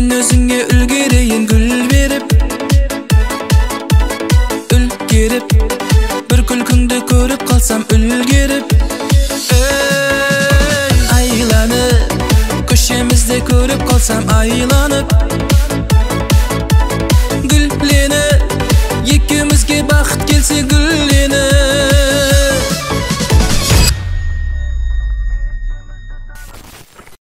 Мен өзіңе үлгерейін гүл беріп, үлгеріп, бір күлкіңді көріп қалсам үлгеріп. Айланып, көшемізде көріп қалсам айланып.